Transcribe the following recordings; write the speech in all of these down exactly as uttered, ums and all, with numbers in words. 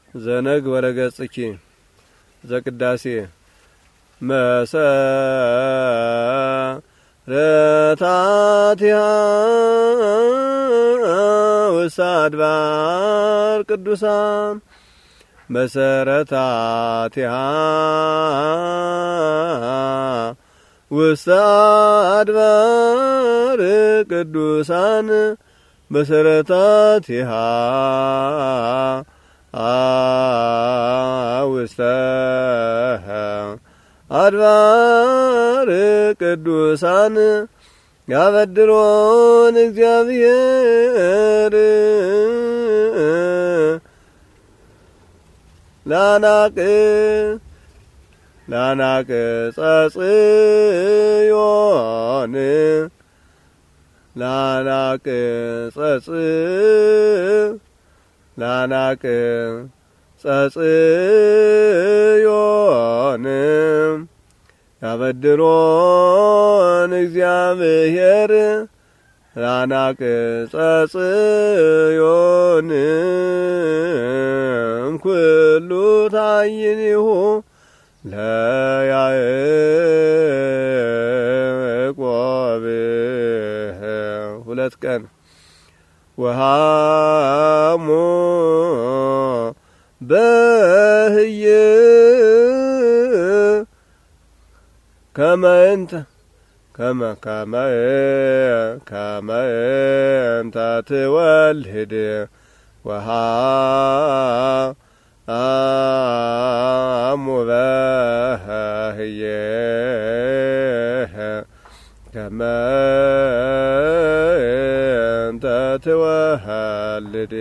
ዘነግ ወረገጽኪ ዘቅዳሴ መሰረታቲሃ ወሳድባር ቅዱሳን መሰረታቲሃ ወሳድባር ቅዱሳን መሰረታቲሃ አውስተ አድባር ቅዱሳን ያበድሮን እግዚአብሔር ላናቅ ላናቅ ጸጽዮን ላናቅ ጸጽ ላናቅ ጸጽዮን ያበድሮን እግዚአብሔር ላናቅ ጸጽዮን ኩሉ ታይኒሁ ለያዕቆብ ሁለት ቀን ወሃሙ በህየ ከመንተ ከመ ከመ ከመንተ ትወልድ ወሃሙ በህየ ከመንተ ትወልድ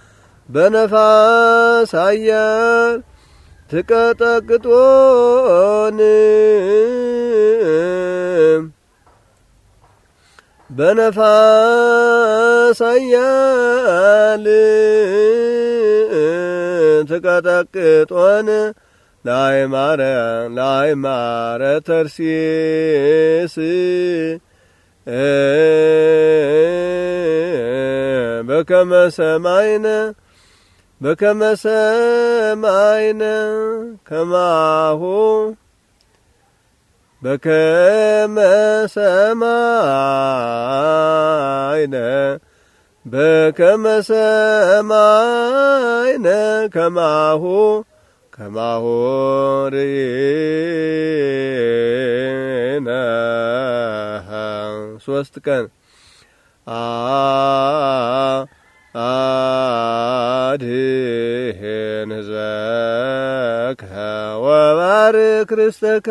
በነፋስ አየር ትቀጠቅጦን በነፋስ አየር ትቀጠቅጦን ላይማረ ላይማረ ተርሲስ በከመ ሰማይነ በከመ ሰማይነ ከማሁ በከመ ሰማይነ በከመ ሰማይነ ከማሁ ከማሁ ርኢነ ሶስት ቀን አ አድኅን ሕዝበከ ወባርክ ርስተከ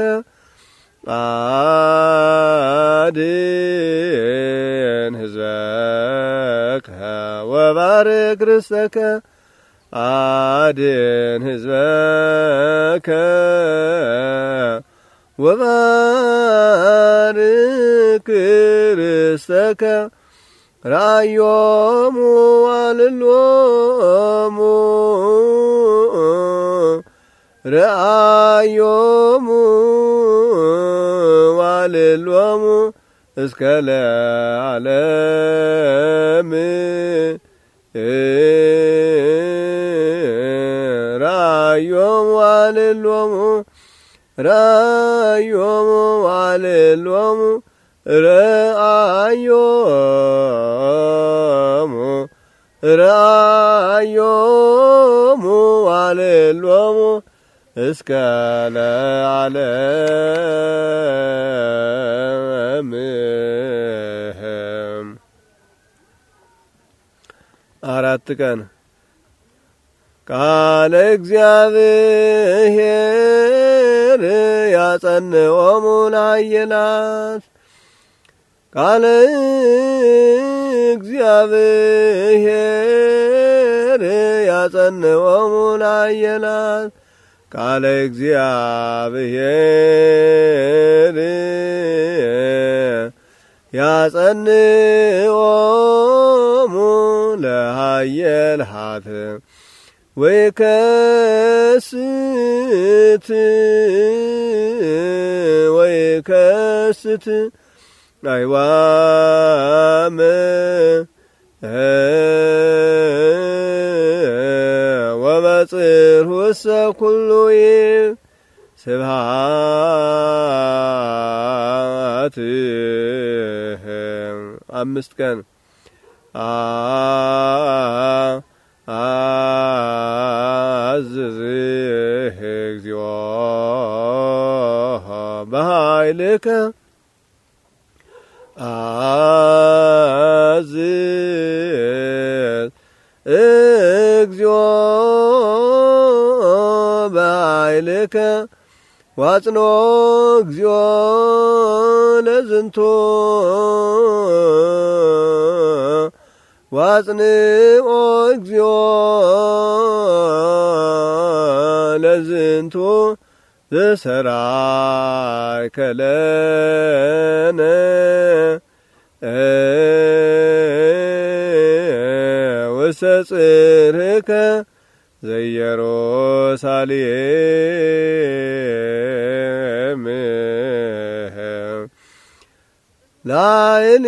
አድኅን ሕዝበከ ወባርክ ርስተከ አድኅን ሕዝበከ ወባርክ ርስተከ ራዮሙ አልሎሙ ራዮሙ አልሎሙ እስከ ለዓለም ራዮሙ አልሎሙ ራዮሙ አልሎሙ ራዮሙ ራዮሙ አልሎሙ እስከ ለዓለም አራት ቀን ቃለ እግዚአብሔር ያጸንዖሙ ለኃየላት ቃለ እግዚአብሔር ያጸንዖሙ ለኃየላት ቃለ እግዚአብሔር ያጸንዖሙ ለኃየላት ወይከስት ወይከስት አይዋም ወመ ወጽርሁሰ ኩሉ ስብሐት አምስት ቀን አዝዝህ እግዚኦ በኃይልከ አዝዝ እግዚኦ በኃይልከ ዋጽኖ እግዚኦ ለዝንቱ ዋጽንኦ እግዚኦ ለዝንቱ ዘሰራይከ ለነ ወሰጽርከ ዘኢየሩሳሌም ላይኔ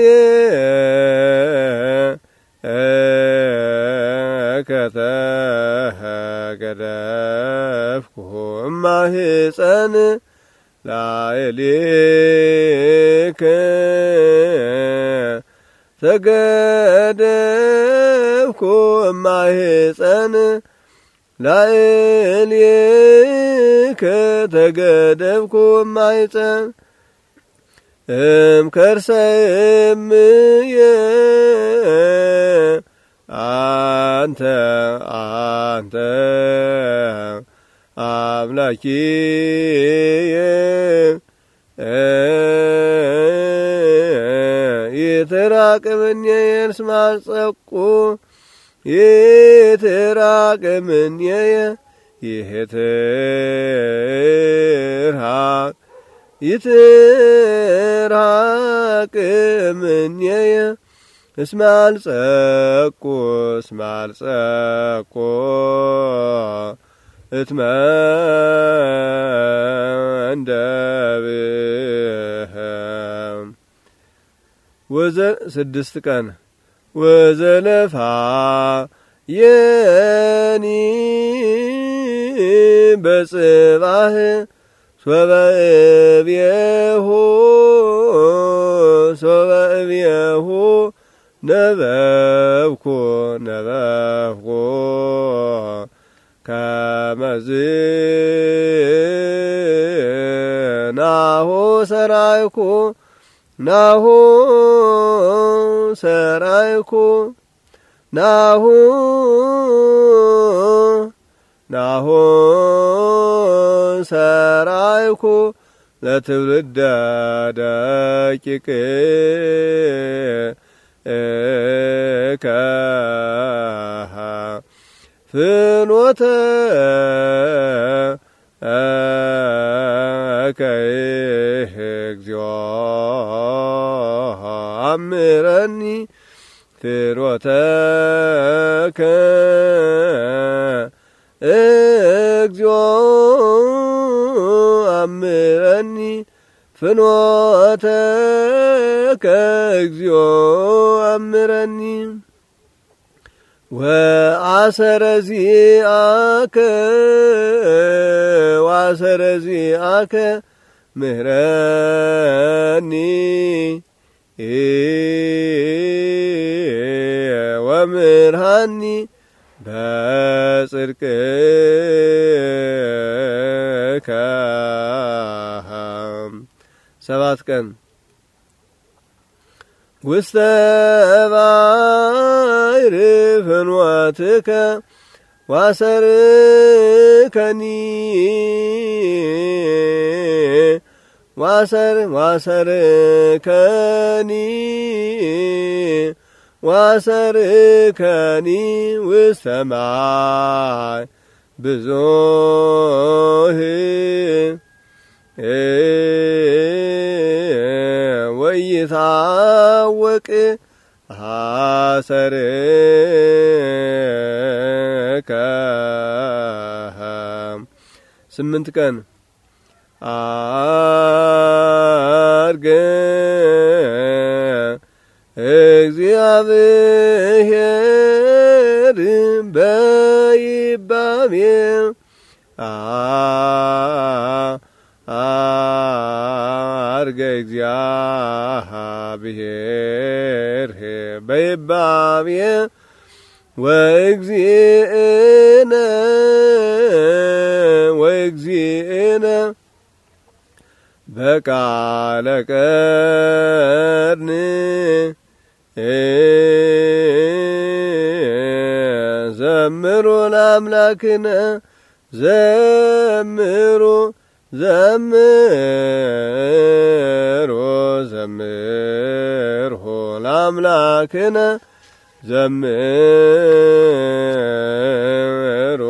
ከተገደፍኩ እማህፀን ላይሌከ ተገደፍኩ እማህፀን ላይሌከ ተገደፍኩ እማህፀን እምከርሰምየ አንተ አንተ አምላኪየ ይትራቅምኔ የስማጸቁ ይትራቅምኔ ይትርሃቅ ይትራቅምኔ እስማልጸቁ እስማልጸቁ እትመንደብህ ወዘ ስድስት ቀን ወዘለፋ የኒ በጽባህ ሶበእብየሁ ሶበእብየሁ ነበብኩ ነበብኩ ከመዝ ናሁ ሰራይኩ ናሁ ሰራይኩ ናሁ ናሁ ሰራይኩ ለትውልደ ደቂቅ እከ ፍኖተ እከይህ እግዚኦ አምረኒ ፍኖተከ እግዚኦ አምረኒ ፍኖተከ እግዚኦ አምረኒ ወአሰረ ዚአከ ወአሰረ ዚአከ ምህረኒ ወምርሃኒ በጽድቅከ ሰባት ቀን ውስተ ባሕር ፍኖትከ ዋሰርከኒ ዋሰር ዋሰርከኒ ዋሰርከኒ ውስተ ማይ ብዙህ ወይታወቅ ሐሰርከ ስምንት ቀን አርገ እግዚአብሔር በይባቤ አርገ እግዚአብሔር በይባቤ ወእግዚእነ ወእግዚእነ በቃለ ቀርን ዘምሩ ለአምላክነ ዘምሩ ዘምሩ ዘምሩ ለአምላክነ ዘምሩ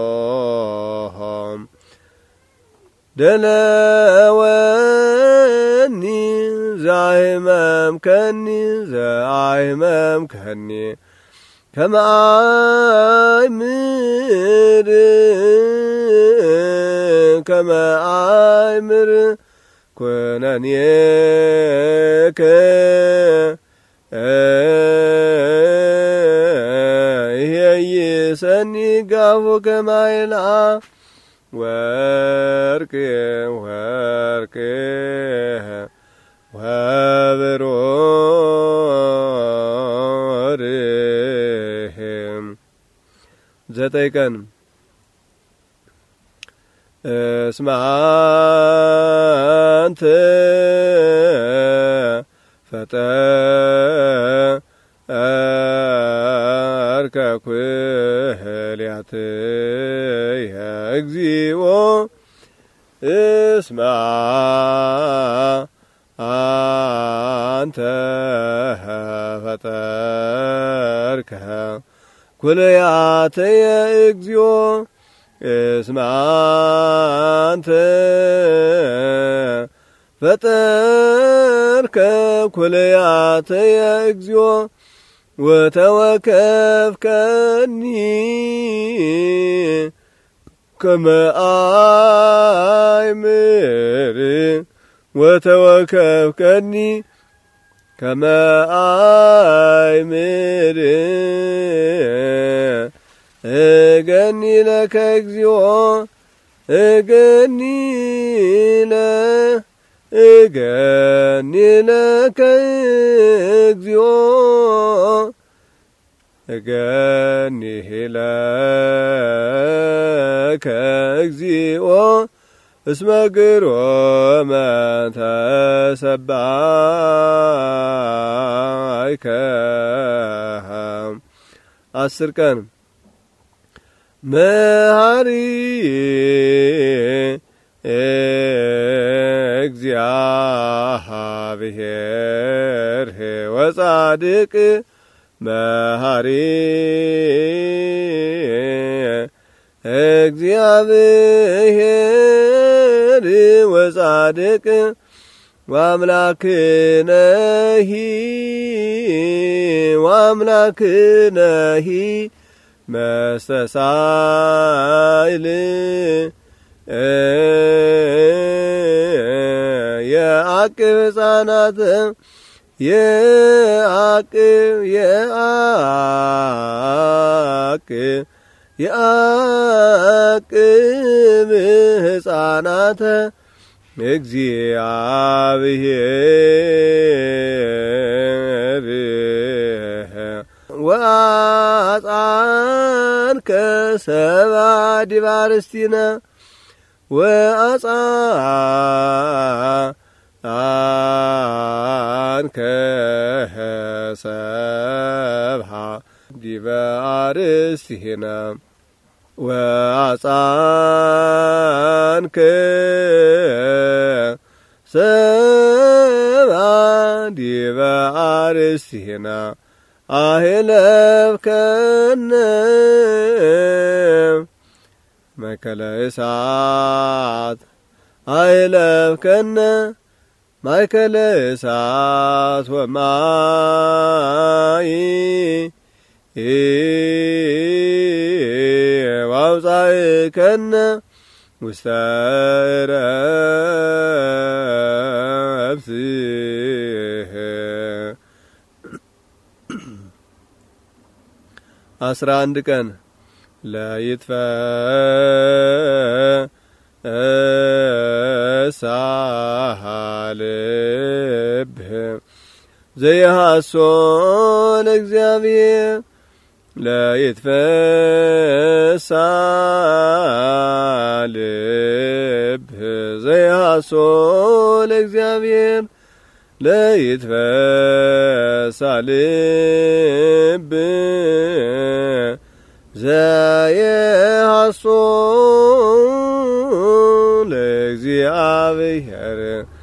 ደለወኒ ዛይመምከኒ ዛይመምከኒ ከመ አእምር ከመ አእምር ኩነኔከ ይሄይሰኒ ጋፉ ከማይላ ወርቅ ወርቅ ወብሩር ዘጠኝ ቀን እስመ አንተ ፈጠርከ ኩልያትየ እግዚኦ እስመ አንተ ፈጠርከ ኩልያትየ እግዚኦ እስመ አንተ ፈጠርከ ኩልያትየ እግዚኦ ወተወከፍከኒ ከመ አእምር ወተወከፍከኒ ከመ አእምር እገኒ ለከ እግዚኦ እገኒ ለ እገኒ ለከ እግዚኦ እገኒ ለከ እግዚኦ እስመ ግሮመ ተሰባይከ አስር ቀን መሐሪ እግዚአብሔር ወጻድቅ መሐሪ እግዚአብሔር ወጻድቅ ወአምላክነሂ ወአምላክነሂ መስተሳይል የአቅብ ሕፃናት የአቅብ የአቅብ የአቅብ ሕፃናት እግዚአብሔር ወአጽአንከ ሰብአ ዲበ አርእስቲነ ወአጽአንከ ሰብአ ዲበ አርእስቲነ ወአጽአንከ ሰብአ ዲበ አርእስቲነ አህለፍከነ ማእከለ እሳት አህለፍከነ ማእከለ እሳት ወማይ ወአውጻእከነ ውስተ ዕረፍት አስራ አንድ ቀን ለይትፈ ሳልብህ ዘይሃሶ ለእግዚአብሔር ለይትፈሳ ልብህ ዘይሃሶ ለእግዚአብሔር ለይትፈሳ ልብህ ዘይሃሶ ለእግዚአብሔር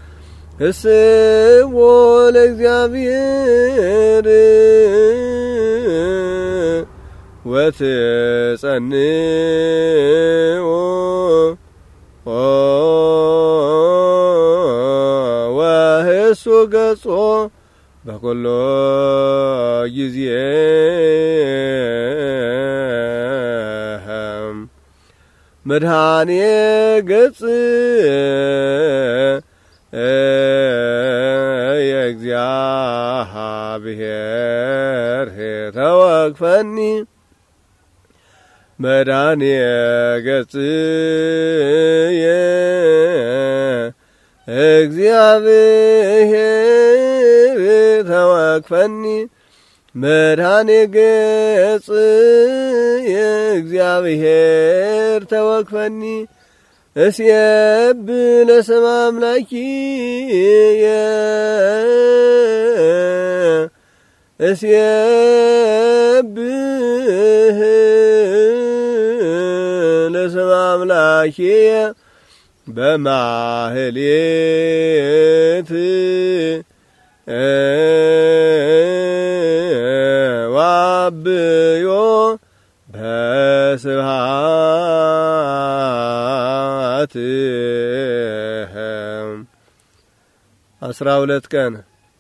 እስቦ ለእግዚአብሔር ወትጸንዖ ወህሱ ገጾ በኩሎ ጊዜ መድኃኔ ገጽ የእግዚአብሔር ተወክፈኒ መድኃኔ ገጽ የእግዚአብሔር ተወክፈኒ መድኃኔ ገጽ የእግዚአብሔር ተወክፈኒ እስየብ ለስመ አምላኪየ እስየብህ ለስመ አምላኪየ በማህሌት ዋብዮ በስብሐት አስራ ሁለት ቀን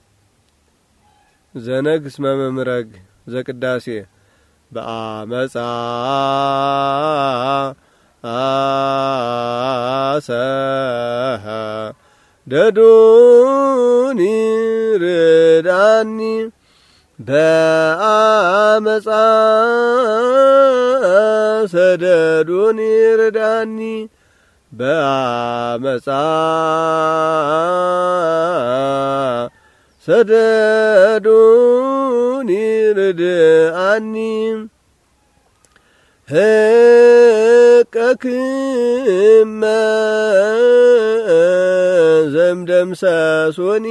ዘነግ እስመ መምረግ ዘቅዳሴ በአመፃ አሰህ ደዱኒ ርዳኒ በአመፃ ሰደዱኒ ርዳኒ በአመፃ ሰደዱኒ ርድአኒ ህቀክመ ዘምደምሰሶኒ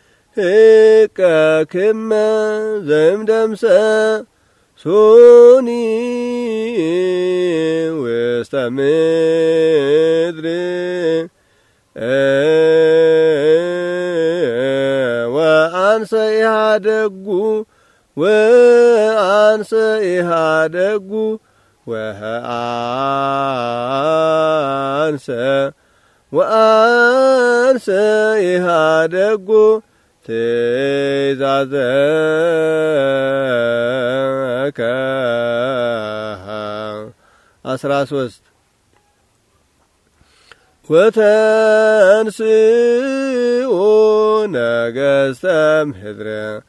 ህቀክመ ዘምደምሰሶኒ ውስተ ምድር ወአንሰ ኢሃደጉ ወአንሰ ኢሃደጉ ወአንሰ ወአንሰ ኢሃደጉ ትእዛዘከ አስራ ሶስት ወተንስኡ ነገሥተ ምድር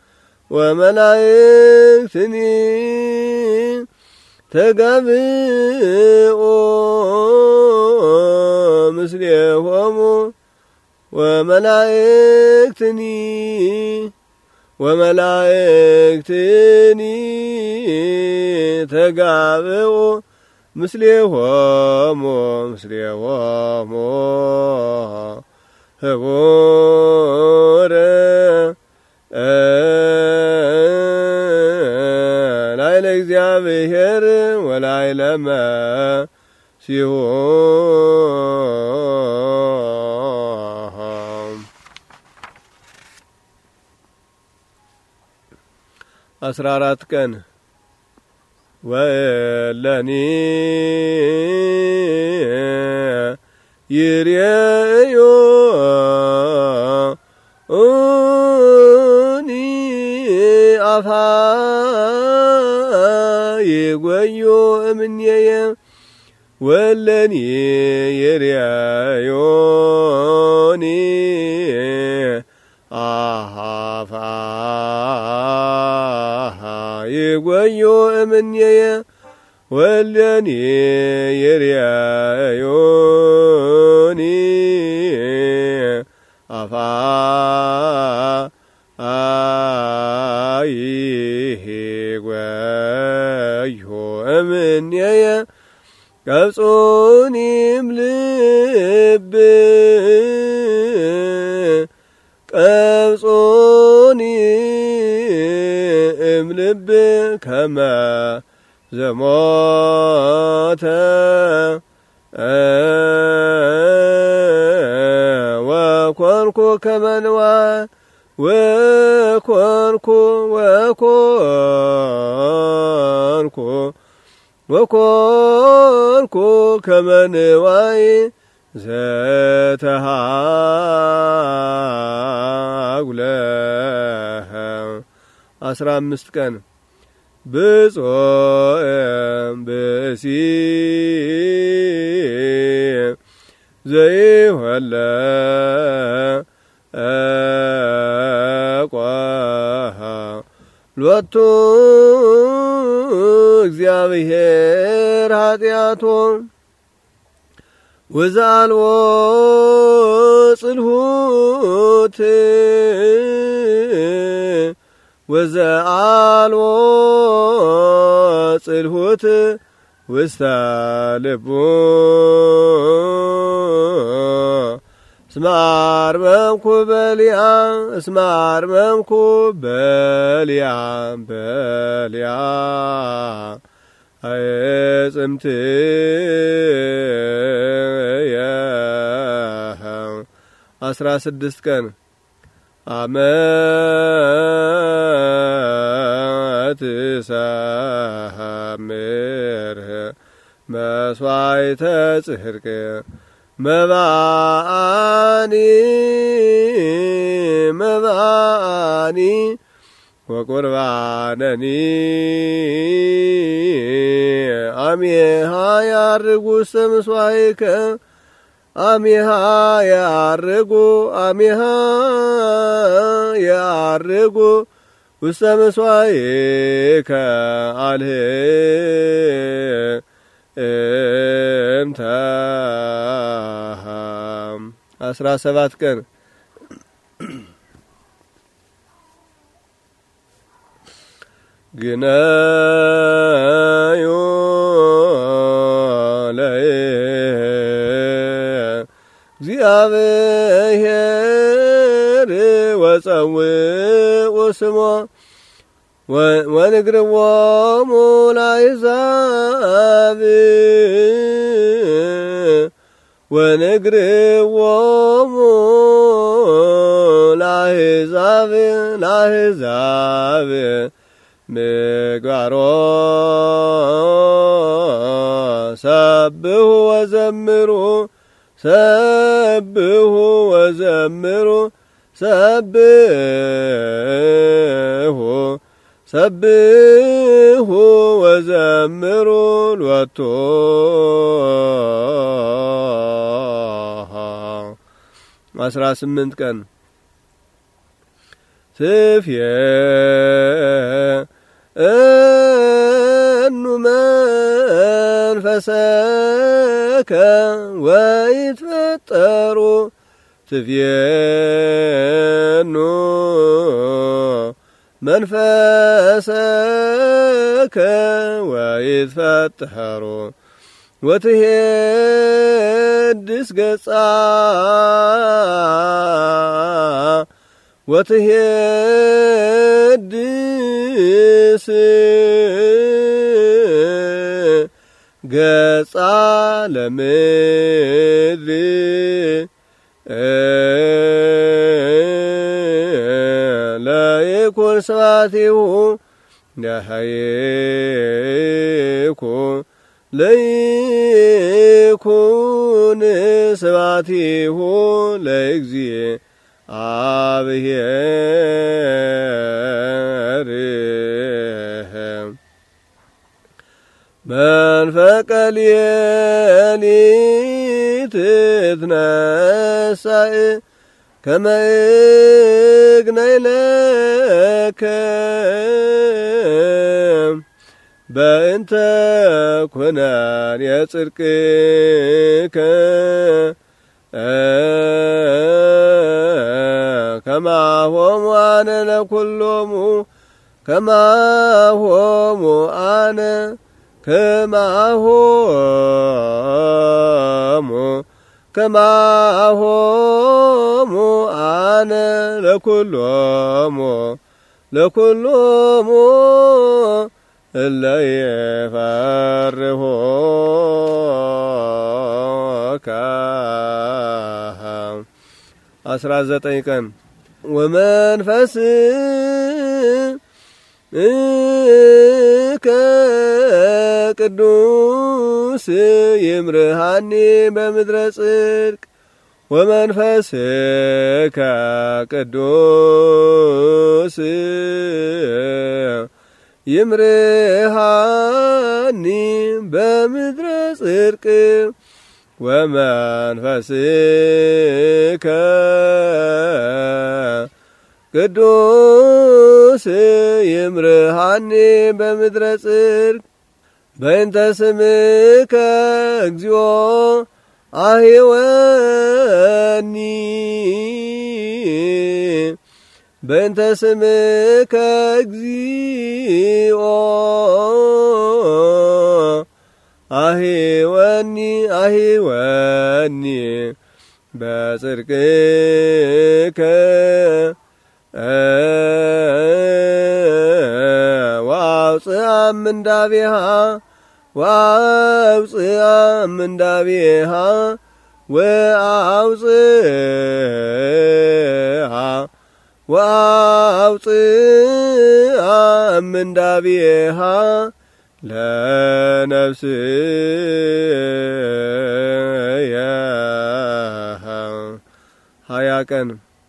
ወመላእክትኒ ተጋብኦ ምስሌሆሙ ወመላእክትኒ ወመላእክትኒ ተጋብኦ ምስሌሆሙ ምስሌሆሙ ህቡረ ላዕለ እግዚአብሔር ወላዕለ መሲሑ አስራ አራት ቀን ወለኒ ይርዮ ኡኒ አፋ ይጐዮ እምኔየ ወለኒ ይርዮኒ አፋ ይጐዮ እምኔየ ወለኒ ይርአዮኒ አፋይጐዮ እምኔየ ቀብጾኒም ልብ ቀብጾኒ እምልብ ከመ ዘሞተ ወኮንኩ ከመ ንዋይ ወኮንኩ ወኮንኩ ወኮንኩ ከመ ንዋይ ዘተሃጉለ አስራ አምስት ቀን ብፁዕ ብእሲ ዘይወለቆ ሎቱ እግዚአብሔር ኃጢአቶ ወዘአልቦ ጽልሁት ወዘአልቦ ጽልሁት ውስተ ልቡ እስመ አርመምኩ በሊአ እስመ አርመምኩ በሊአ በሊአ አዕጽምትየ አስራ ስድስት ቀን አመት ሰምር መስዋዕተ ጽድቅ መባአኒ መባአኒ ወቁርባነኒ አሜሃ ያርጉ ውስተ መስዋዕከ አሜሃ ያርጉ አሜሃ ያርጉ ውስተ መስዋዕከ አልህምተ አስራ ሰባት ቀን ግነዮ ለእግዚአብሔር ወጸውዑ ስሞ ወንግርዎሙ ለአሕዛብ ወንግርዎሙ ለአሕዛብ ለአሕዛብ ምግባሮ ሰብሑ ወዘምሩ ሰብሑ ወዘምሩ ሰብሑ ሰብሑ ወዘምሩ ሎቱ አስራ ስምንት ቀን ትፍየኑ መንፈሰከ ወይትፈጠሩ ትፍየኑ መንፈሰከ ወይትፈጠሩ ወትሄድስ ገጻ ወትሄድስ ገጻ ለምድር ለይኩን ስብሐቲሁ ለይኩን ለይኩን ስብሐቲሁ ለእግዚአብሔር መንፈቀ ሌሊት ትትነሣእ ከመ እግነይ ለከ በእንተ ኩነኔ ጽድቅከ ከማሆሙ አነ ለኩሎሙ ከማሆሙ አነ ከማሆሙ ከማሆሙ አነ ለኩሎሙ ለኩሎሙ እለ ይፈርሆከ አስራ ዘጠኝ ቀን ወመንፈስ ቅዱስ ይምርሃኒ በምድረ ጽድቅ ወመንፈስከ ቅዱስ ይምርሃኒ በምድረ ጽድቅ ወመንፈስከ ቅዱስ ይምርሃኒ በምድረ ጽድቅ በእንተ ስምከ እግዚኦ አሂወኒ በእንተ ስምከ እግዚኦ አሂወኒ አሂወኒ በጽድቅከ ወአውፅአ እምንዳቤሃ ወአውፅአ እምንዳቤሃ ወአውፅአ ወአውፅአ እምንዳቤሃ ለነፍስየ ሀያ ቀን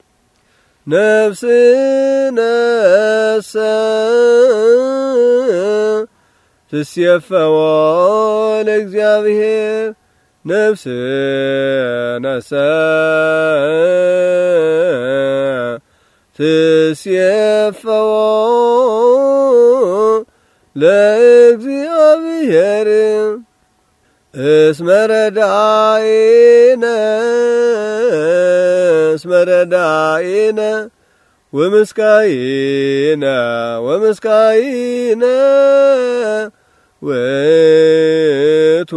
ነፍስነሰ ትሴፈዎ ለእግዚአብሔር ነፍስነሰ ትሴፈዎ ለእግዚአብሔር እስመ ረዳኢነ እስመ ረዳኢነ ወምስካኢነ ወምስካኢነ ውእቱ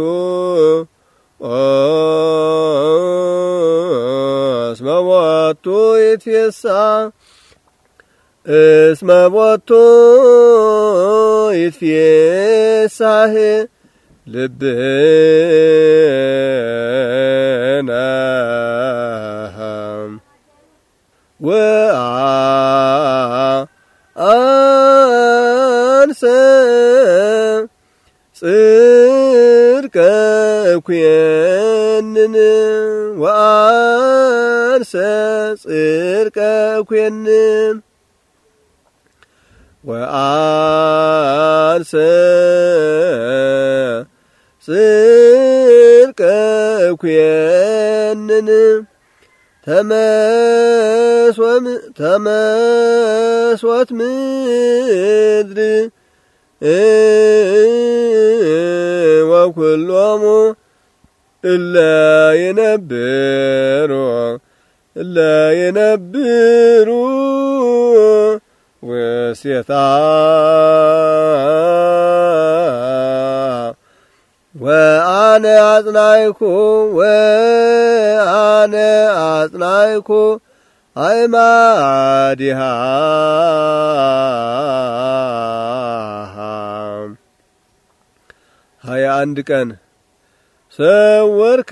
እስመ ቦቱ ይትፌሳህ እስመ ቦቱ ይትፌሳህ ልብነ ወአንሰ ጽድቀ እኩየንን ወአንሰ ጽድቀ እኩየንን ወአንሰ ጽድቀ እኩየንን ተመስወም ተመስወት ምድር ወኩሎሙ እለ የነብሩ እለ የነብሩ ውስቴታ ወአነ አጽናይኩ ወአነ አጽናይኩ አእማዲሃ ሀያ አንድ ቀን ሰወርከ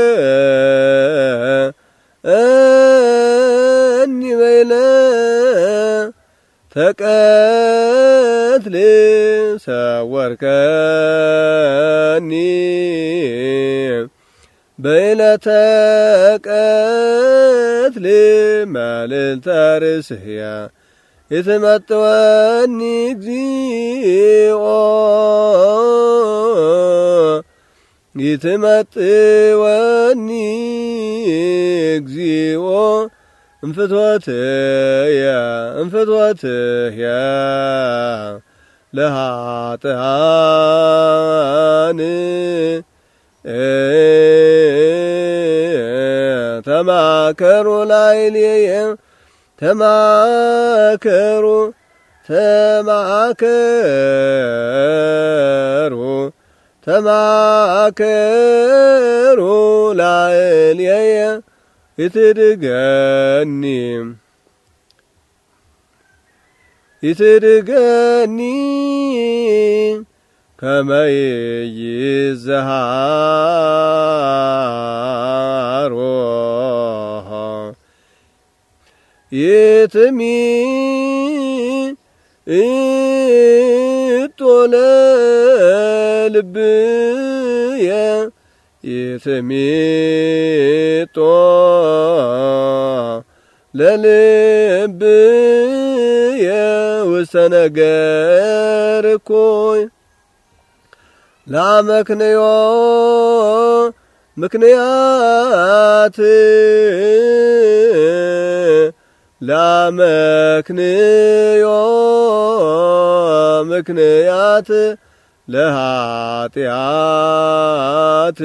እኒ በይነ ተቀትል ሰወርከኒ በይነ ተቀትል መልዕልተ ርእስየ ይትመጥወኒ እግዚኦ ይትመጥወኒ እግዚኦ እንፍትወትየ እንፍትወትየ ለኃጥኣን ተማከሩ ላዕሌየ ተማከሩ ተማከሩ ተማከሩ ላዕሌየ ይትድገኒ ይትድገኒ ከመ ይዝሃሮ ይትሚ ኢጦለ ልብየ ይትሚጦ ለልብየ ውስተ ነገር እኩይ ላመክንዮ ምክንያት ላመክንዮ ምክንያት ለኃጢአት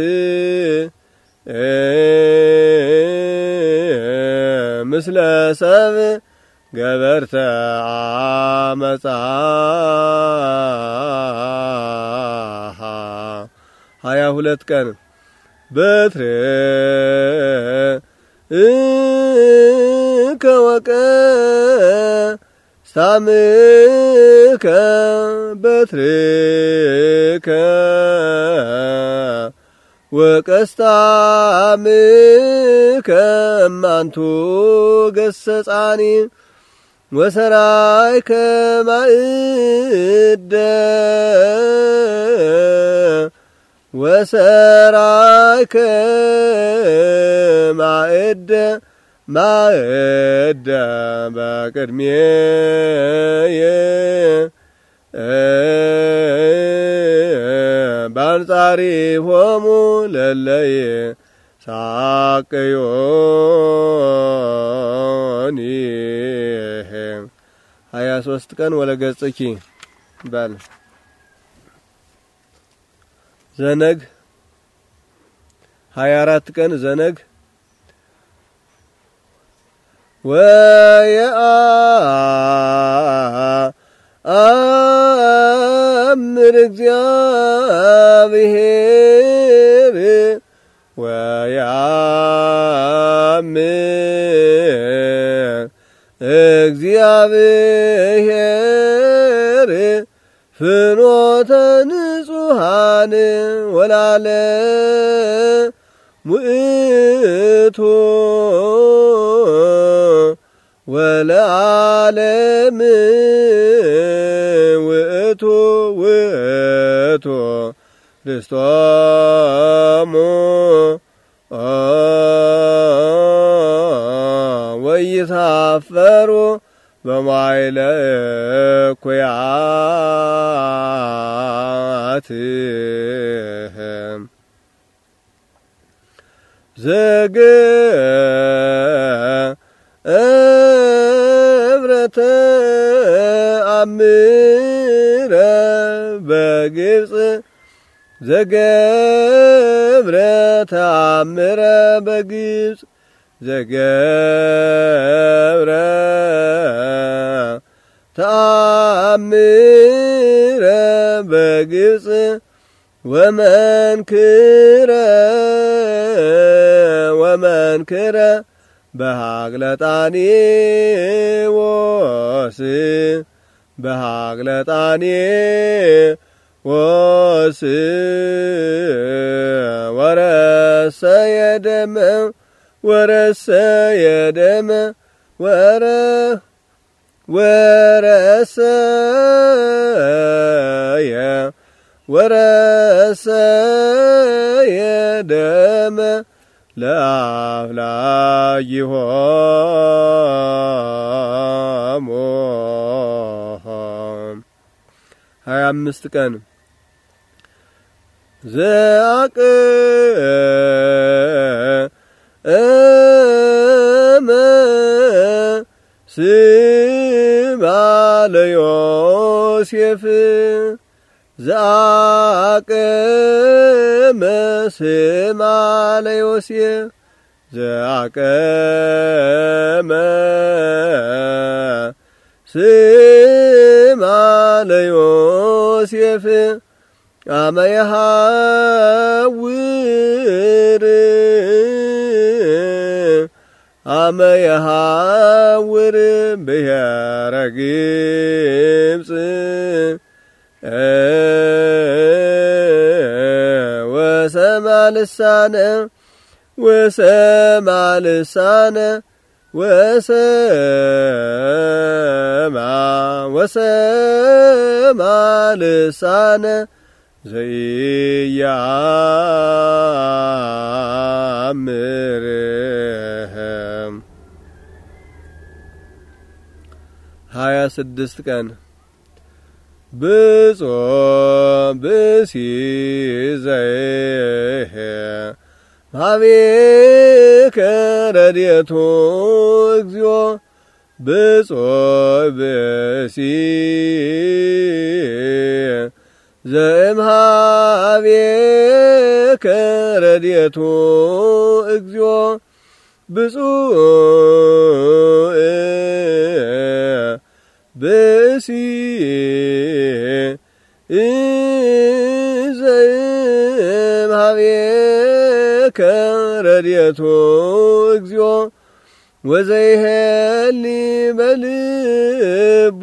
ምስለ ሰብ ገበርተ አመፃ ሀያ ሁለት ቀን በትረ ከወቀ ሳምከ በትርከ ወቀስታምከ እማንቱ ገሰጻኒ ወሰራይከ ማእደ ወሰራይከ ማእደ ማእደ በቅድሜየ ባንጻሪሆሙ ለለየ ሳቅዮኒ ሀያ ሶስት ቀን ወለገጽኪ ባል ዘነግ ሀያ አራት ቀን ዘነግ ወየአ አምር እግዚአብሔር ወያምር እግዚአብሔር ፍኖተ ንጹሐን ወላለ ውእቱ ወለዓለም ውእቱ ውእቱ ክርስቶሙ ወይታፈሩ በማይለ ኩያት ዘገ እብረተ አምረ በግብፅ ዘገብረ ተአምረ በግብፅ ዘገብረ ተአምረ በግብፅ ወመንክረ ወመንክረ በሃግለጣኒ ወስ በሃግለጣኒ ወስ ወረሰ የደመ ወረሰ የደመ ወረ ወረሰ የ ወረሰ የደመ ለአፍላይሆሙ ሀያ አምስት ቀን ዘአቅ እመ ስማ ለዮሴፍ ዘአቀመ ስማ ለዮሴፍ ዘአቀመ ስማ ለዮሴፍ አመ የሐውር አመ የሐውር ብሔረ ግብፅ ወሰማ ልሳነ ወሰማ ልሳነ ወሰማ ወሰማ ልሳነ ዘኢያምርህም ሀያ ስድስት ቀን ብፁዕ ብእሲ ዘይሄ ሀቤከ ረድኤቱ እግዚኦ ብፁዕ ብእሲ ዘእምኀቤከ ረድኤቱ እግዚኦ ብፁዕ ብእሲ ዘእምኀቤከ ረድኤቱ እግዚኦ ወዘይሄሊ በልቦ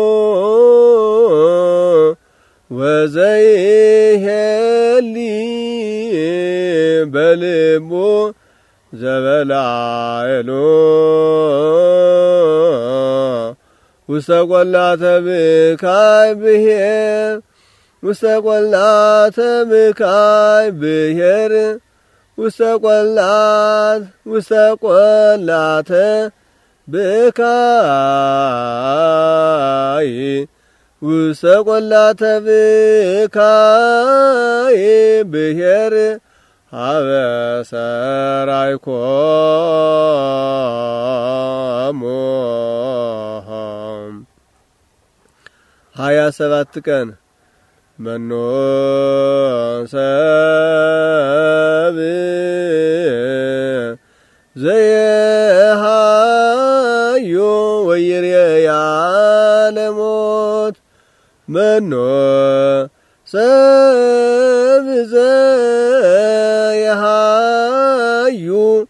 ወዘይሄሊ በልቦ ዘበላዕሎ ውስተ ቈላተ ብካይ ብሔር ውስተ ቈላተ ብካይ ብሔር ውስተ ቈላት ውስተ ቈላተ ብካይ ውስተ ቈላተ ብካይ ብሔር ሀበ ሰራይኮሙ ሀያ ሰባት ቀን መኖ ሰብ ዘየሃዮ ወይሬያ ለሞት መኖ ሰብ ዘየሃዩ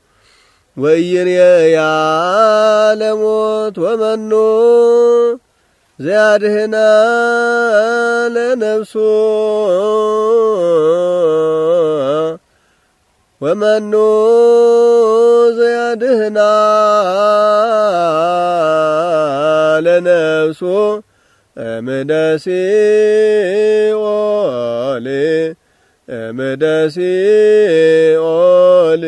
ወይሬያ ለሞት ወመኖ ዘያድህና ለነፍሱ ወመኑ ዘያድህና ለነፍሱ እምደ ሲኦል እምደ ሲኦል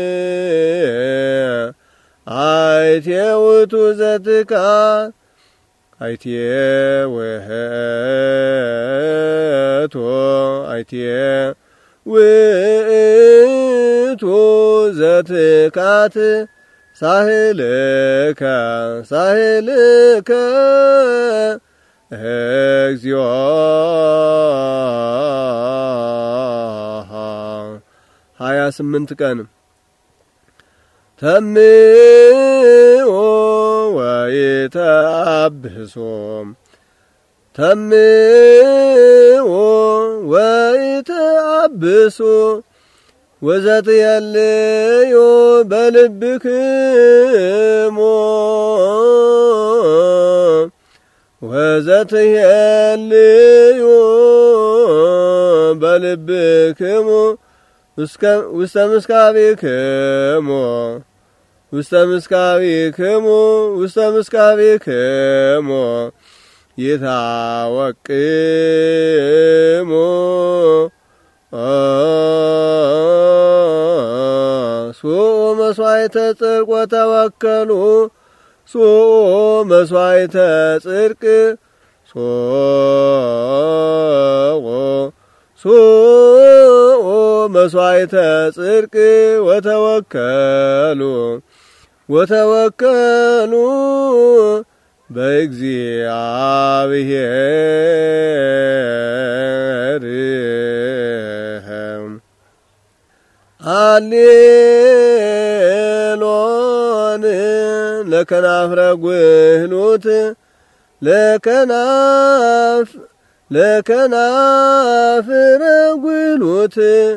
አይቴ ውእቱ ዘትካት አይቴ ውእቱ አይቴ ውእቱ ዘትካት ሳህልከ ሳህልከ እግዚኦ ሀያ ስምንት ቀን ተምኦ ወይተአብሶ ተምኦ ወይተአብሶ ወዘትየልዮ በልብክሙ ወዘትየልዮ በልብክሙ ውስተ ምስካቢክሙ ውስተ ምስካቢክሙ ውስተ ምስካቢክሙ ይታወቅሙ ሱኡ መስዋዕተ ጽድቅ ወተወከሉ ሱኡ መስዋዕተ ጽድቅ ሱኡ ሱኡ መስዋዕተ ጽድቅ ወተወከሉ ወተወከሉ በእግዚአብሔር አሌሎን ለከናፍረ ጉህሉት ለከናፍ ለከናፍረ ጉህሉት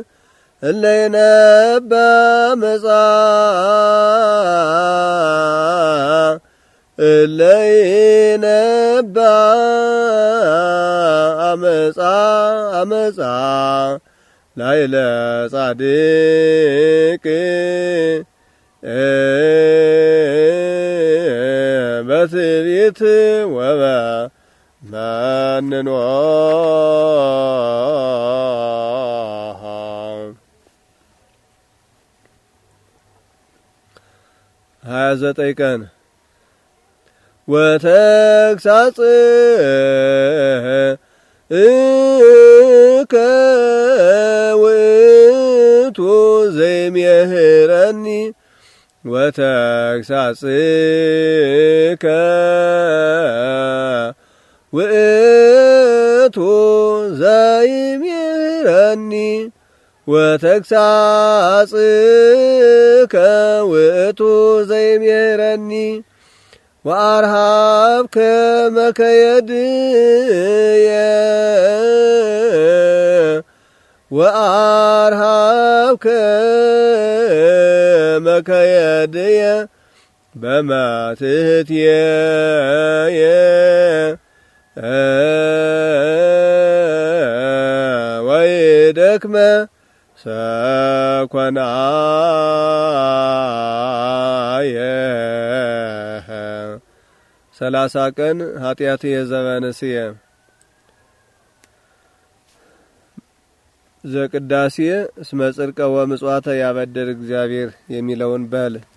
እለይነባ መጻ እለይነባ አመጻ አመጻ ላይለ ጻድቅ በትዕቢት ወበመንኖ ሀያ ዘጠኝ ቀን ወተግሳጽ እከ ውእቱ ዘይምህረኒ ወተግሳጽከ ውእቱ ዘይምህረኒ ወተግሳጽከ ውእቱ ዘይምህረኒ ወአርሃብከ መከየድየ ወአርሃብከ መከየድየ በማትህትየ ወይደክመ ሰኮናየ ሰላሳ ቀን ኃጢአት የዘበንስየ ዘቅዳሴ እስመ ጽድቀ ወምጽዋተ ያበድር እግዚአብሔር የሚለውን በል